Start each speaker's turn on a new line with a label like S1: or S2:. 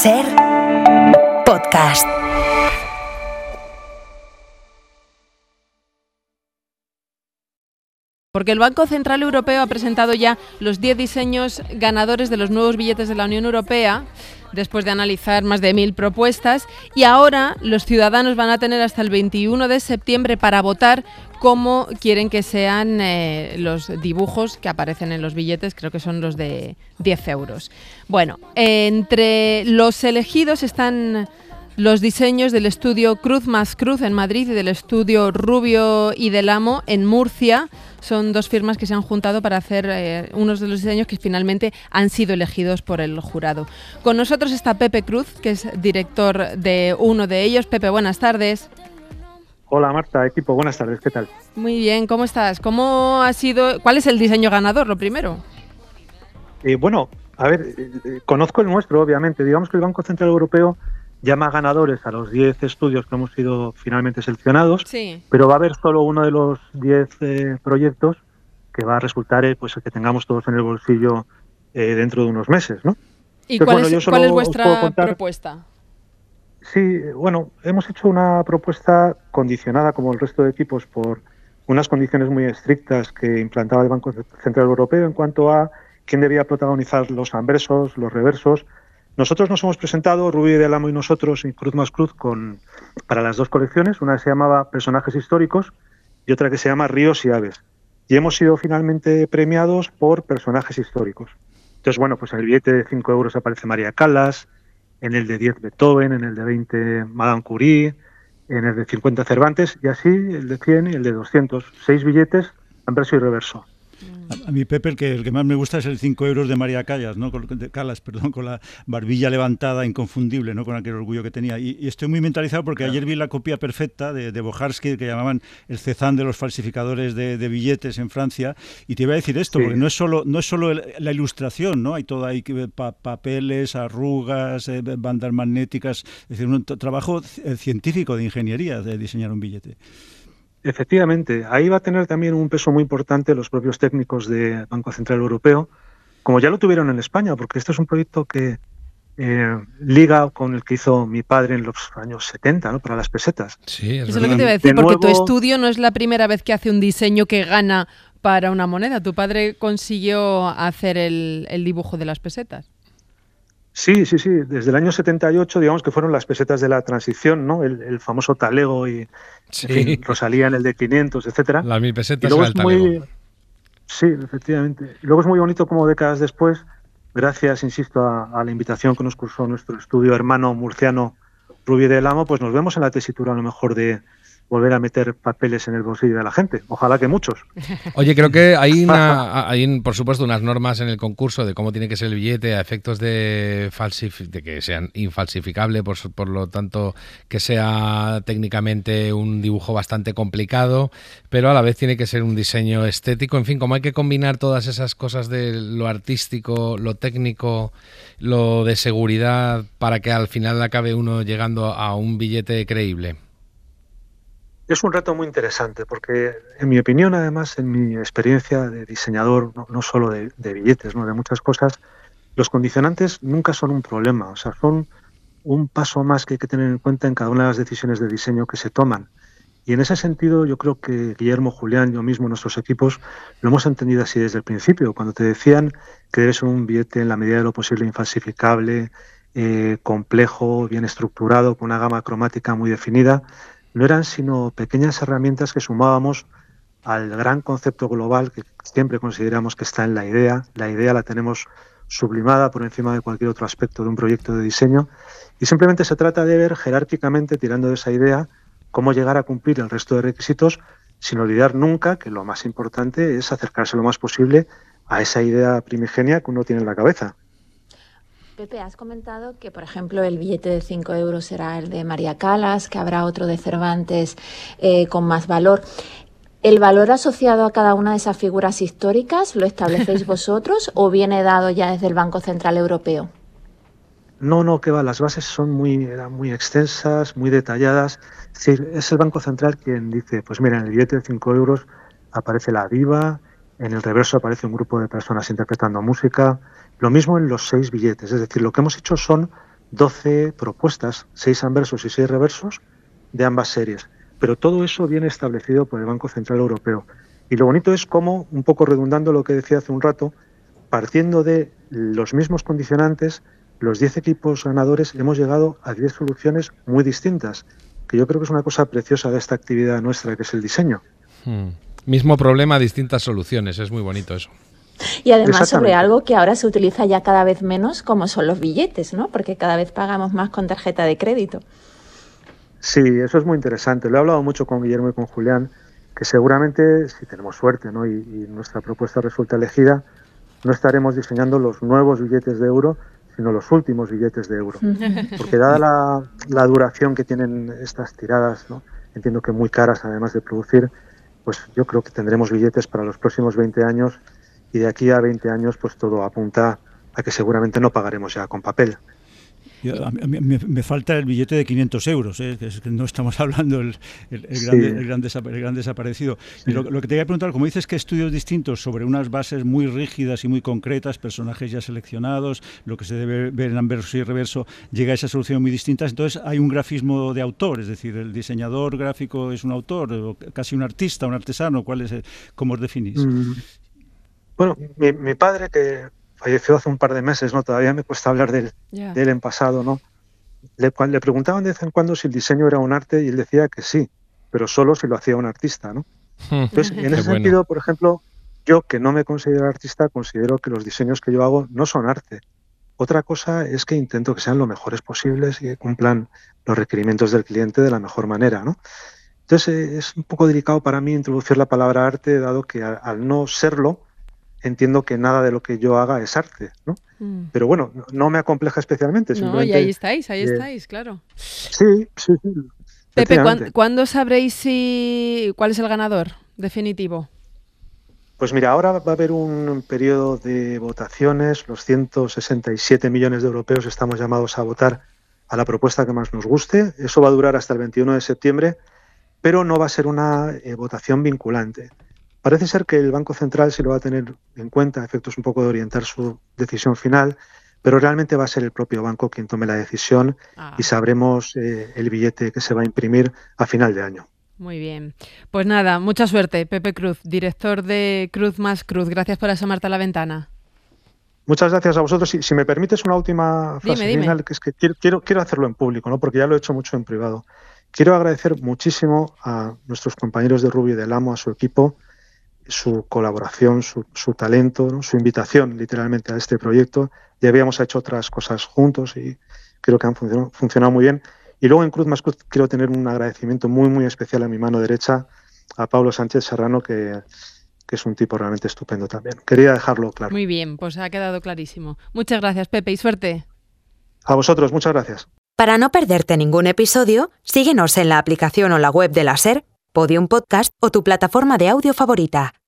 S1: SER Podcast.
S2: Porque el Banco Central Europeo ha presentado ya los 10 diseños ganadores de los nuevos billetes de la Unión Europea, después de analizar más de 1000 propuestas, y ahora los ciudadanos van a tener hasta el 21 de septiembre para votar cómo quieren que sean los dibujos que aparecen en los billetes, creo que son los de 10 euros. Bueno, entre los elegidos están los diseños del estudio Cruz más Cruz en Madrid y del estudio Rubio y Del Amo en Murcia. Son dos firmas que se han juntado para hacer unos de los diseños que finalmente han sido elegidos por el jurado. Con nosotros está Pepe Cruz, que es director de uno de ellos. Pepe, buenas tardes.
S3: Hola Marta, equipo, buenas tardes, ¿qué tal?
S2: Muy bien, ¿cómo estás? ¿Cómo ha sido? ¿Cuál es el diseño ganador, lo primero?
S3: Bueno, a ver, conozco el nuestro, obviamente. Digamos que el Banco Central Europeo llama ganadores a los 10 estudios que hemos sido finalmente seleccionados,
S2: sí,
S3: pero va a haber solo uno de los 10 proyectos que va a resultar pues el que tengamos todos en el bolsillo dentro de unos meses, ¿no?
S2: ¿Y
S3: entonces,
S2: cuál es vuestra propuesta?
S3: Sí, bueno, hemos hecho una propuesta condicionada, como el resto de equipos, por unas condiciones muy estrictas que implantaba el Banco Central Europeo en cuanto a quién debía protagonizar los anversos, los reversos. Nosotros nos hemos presentado, Rubio y Del Amo y nosotros, en Cruz más Cruz, para las dos colecciones. Una se llamaba Personajes históricos y otra que se llama Ríos y Aves. Y hemos sido finalmente premiados por personajes históricos. Entonces, bueno, pues en el billete de 5 euros aparece María Callas, en el de 10 Beethoven, en el de 20 Madame Curie, en el de 50 Cervantes, y así el de 100 y el de 200. 6 billetes, anverso y reverso.
S4: A mí, Pepe, el que más me gusta es el 5 euros de María Callas, ¿no? Con la barbilla levantada, inconfundible, ¿no? Con aquel orgullo que tenía. Y estoy muy mentalizado porque ayer vi la copia perfecta de Boharsky, que llamaban el Cézanne de los falsificadores de billetes en Francia. Y te iba a decir esto, sí, porque no es solo la ilustración, ¿no? Hay todo ahí, papeles, arrugas, bandas magnéticas, es decir, un trabajo científico de ingeniería de diseñar un billete.
S3: Efectivamente, ahí va a tener también un peso muy importante los propios técnicos del Banco Central Europeo, como ya lo tuvieron en España, porque este es un proyecto que liga con el que hizo mi padre en los años 70, ¿no? Para las pesetas.
S2: Sí, eso es lo que te iba a decir, porque tu estudio no es la primera vez que hace un diseño que gana para una moneda. Tu padre consiguió hacer el dibujo de las pesetas.
S3: Sí. Desde el año 78, digamos que fueron las pesetas de la transición, ¿no? El famoso talego y
S5: sí,
S3: en fin, Rosalía en el de 500, etcétera.
S5: Las 1000 pesetas era el talego.
S3: Sí, efectivamente. Y luego es muy bonito como décadas después, gracias, insisto, a la invitación que nos cursó nuestro estudio hermano murciano Rubio y Del Amo, pues nos vemos en la tesitura a lo mejor de volver a meter papeles en el bolsillo de la gente. Ojalá que muchos.
S5: Oye, creo que hay por supuesto, unas normas en el concurso de cómo tiene que ser el billete a efectos de que sean infalsificable, por lo tanto, que sea técnicamente un dibujo bastante complicado, pero a la vez tiene que ser un diseño estético. En fin, cómo hay que combinar todas esas cosas de lo artístico, lo técnico, lo de seguridad, para que al final acabe uno llegando a un billete creíble.
S3: Es un reto muy interesante porque, en mi opinión, además, en mi experiencia de diseñador, no solo de billetes, ¿no? De muchas cosas, los condicionantes nunca son un problema. O sea, son un paso más que hay que tener en cuenta en cada una de las decisiones de diseño que se toman. Y en ese sentido, yo creo que Guillermo, Julián, yo mismo, nuestros equipos, lo hemos entendido así desde el principio. Cuando te decían que debe ser un billete en la medida de lo posible infalsificable, complejo, bien estructurado, con una gama cromática muy definida, no eran sino pequeñas herramientas que sumábamos al gran concepto global que siempre consideramos que está en la idea. La idea la tenemos sublimada por encima de cualquier otro aspecto de un proyecto de diseño y simplemente se trata de ver jerárquicamente, tirando de esa idea, cómo llegar a cumplir el resto de requisitos sin olvidar nunca que lo más importante es acercarse lo más posible a esa idea primigenia que uno tiene en la cabeza.
S6: Pepe, has comentado que, por ejemplo, el billete de 5 euros será el de María Callas, que habrá otro de Cervantes con más valor. ¿El valor asociado a cada una de esas figuras históricas lo establecéis vosotros o viene dado ya desde el Banco Central Europeo?
S3: No, que va, las bases eran muy extensas, muy detalladas. Es decir, es el Banco Central quien dice, pues mira, en el billete de 5 euros aparece la diva, en el reverso aparece un grupo de personas interpretando música. Lo mismo en los 6 billetes, es decir, lo que hemos hecho son 12 propuestas, 6 anversos y 6 reversos de ambas series. Pero todo eso viene establecido por el Banco Central Europeo. Y lo bonito es cómo, un poco redundando lo que decía hace un rato, partiendo de los mismos condicionantes, los 10 equipos ganadores hemos llegado a 10 soluciones muy distintas, que yo creo que es una cosa preciosa de esta actividad nuestra, que es el diseño.
S5: Mismo problema, distintas soluciones, es muy bonito eso.
S6: Y además sobre algo que ahora se utiliza ya cada vez menos, como son los billetes, ¿no? Porque cada vez pagamos más con tarjeta de crédito.
S3: Sí, eso es muy interesante. Lo he hablado mucho con Guillermo y con Julián, que seguramente, si tenemos suerte, ¿no? y nuestra propuesta resulta elegida, no estaremos diseñando los nuevos billetes de euro, sino los últimos billetes de euro. Porque dada la duración que tienen estas tiradas, ¿no? Entiendo que muy caras además de producir, pues yo creo que tendremos billetes para los próximos 20 años y de aquí a 20 años pues todo apunta a que seguramente no pagaremos ya con papel.
S4: A mí me falta el billete de 500 euros, que no estamos hablando el gran desaparecido. Sí. Y lo que te voy a preguntar, como dices que estudios distintos sobre unas bases muy rígidas y muy concretas, personajes ya seleccionados, lo que se debe ver en anverso y reverso, llega a esas soluciones muy distintas, entonces hay un grafismo de autor, es decir, el diseñador gráfico es un autor, o casi un artista, un artesano, ¿cómo os definís?
S3: Bueno, mi padre, que falleció hace un par de meses, ¿no? Todavía me cuesta hablar de él en pasado, ¿no? Le preguntaban de vez en cuando si el diseño era un arte y él decía que sí, pero solo si lo hacía un artista, ¿no? Entonces, en ese sentido, por ejemplo, yo que no me considero artista, considero que los diseños que yo hago no son arte. Otra cosa es que intento que sean lo mejores posibles y que cumplan los requerimientos del cliente de la mejor manera, ¿no? Entonces, es un poco delicado para mí introducir la palabra arte, dado que al no serlo, entiendo que nada de lo que yo haga es arte, ¿no? Pero bueno, no me acompleja especialmente.
S2: No, y ahí estáis, claro.
S3: Sí.
S2: Pepe, ¿cuándo sabréis cuál es el ganador definitivo?
S3: Pues mira, ahora va a haber un periodo de votaciones. Los 167 millones de europeos estamos llamados a votar a la propuesta que más nos guste. Eso va a durar hasta el 21 de septiembre, pero no va a ser una votación vinculante. Parece ser que el Banco Central sí lo va a tener en cuenta a efectos un poco de orientar su decisión final, pero realmente va a ser el propio banco quien tome la decisión y sabremos el billete que se va a imprimir a final de año.
S2: Muy bien. Pues nada, mucha suerte. Pepe Cruz, director de Cruz más Cruz. Gracias por asomarte a la ventana.
S3: Muchas gracias a vosotros. Si me permites una última frase final, que es que quiero hacerlo en público, ¿no? Porque ya lo he hecho mucho en privado. Quiero agradecer muchísimo a nuestros compañeros de Rubio y del Amo, a su equipo, su colaboración, su talento, ¿no? Su invitación literalmente a este proyecto. Ya habíamos hecho otras cosas juntos y creo que han funcionado muy bien. Y luego en Cruz más Cruz quiero tener un agradecimiento muy, muy especial a mi mano derecha, a Pablo Sánchez Serrano, que es un tipo realmente estupendo también. Quería dejarlo claro.
S2: Muy bien, pues ha quedado clarísimo. Muchas gracias, Pepe, y suerte.
S3: A vosotros, muchas gracias.
S1: Para no perderte ningún episodio, síguenos en la aplicación o la web de la SER, Podium Podcast o tu plataforma de audio favorita.